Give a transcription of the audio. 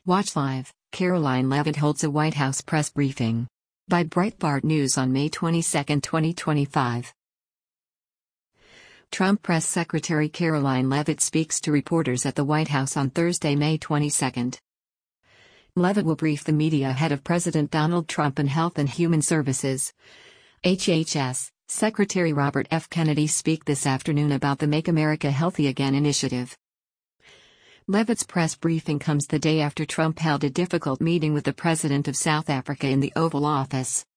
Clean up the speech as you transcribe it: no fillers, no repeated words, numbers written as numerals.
Watch live. Caroline Leavitt holds a White House press briefing. By Breitbart News on May 22, 2025. Trump Press Secretary Caroline Leavitt speaks to reporters at the White House on Thursday, May 22. Leavitt will brief the media ahead of President Donald Trump and Health and Human Services (HHS) Secretary Robert F. Kennedy speak this afternoon about the Make America Healthy Again initiative. Leavitt's press briefing comes the day after Trump held a difficult meeting with the president of South Africa in the Oval Office.